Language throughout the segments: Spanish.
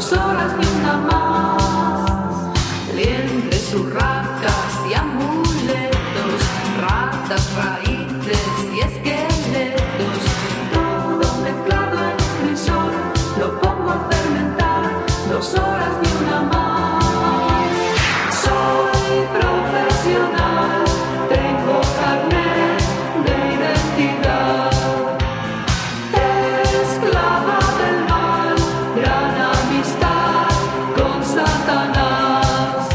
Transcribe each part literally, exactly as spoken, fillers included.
dos horas ni una más. Liendres, urracas y amuletos, ratas, raíces y esqueletos, todo mezclado en un crisol, lo pongo a fermentar, dos horas ni una más. Soy profesional, tengo carnet de identidad, esclava del mal, gran amistad con Satanás.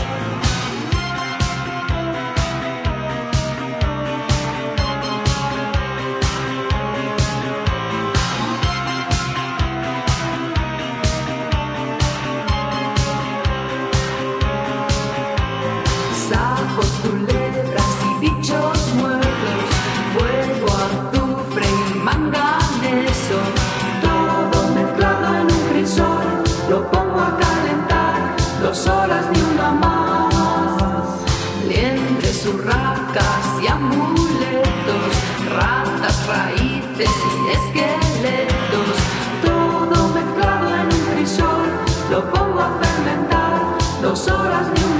Sapos, culebras y bichos muertos, fuego, azufre y manganeso, todo mezclado en un crisol, lo pongo a calentar, dos horas ni una más. Liendres, urracas y amuletos, ratas, raíces y esqueletos, todo mezclado en un crisol, lo pongo a fermentar, dos horas ni una más.